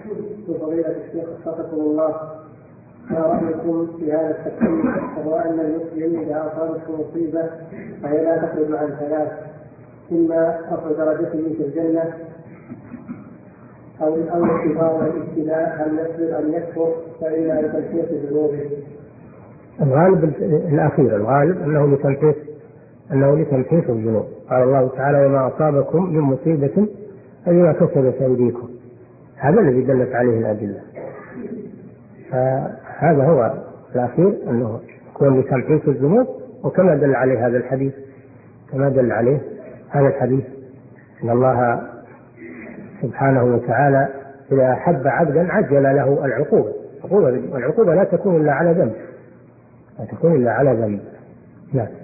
فضيلة الشيخ وفقكم الله، ما رأيكم في هذا التقرير وهو أن المسلم إذا أصابته مصيبة فهي لا تخرج عن ثلاث: إما رفع درجته في الجنة أو الاختبار والابتلاء، هل يصبر أم يكفر، فإما لتمحيص ذنوبه. الغالب الأخير، الغالب أنه لتمحيص الذنوب. قال الله تعالى: وما أصابكم من مصيبة فبما كسبت أيديكم. هذا الذي دلت عليه الأدلة، فهذا هو الأخير، أنه يكون لتمحيص الذنوب، وكما دل عليه هذا الحديث، إن الله سبحانه وتعالى إذا أحب عبدا عجل له العقوبة، والعقوبة لا تكون إلا على ذنب، نعم.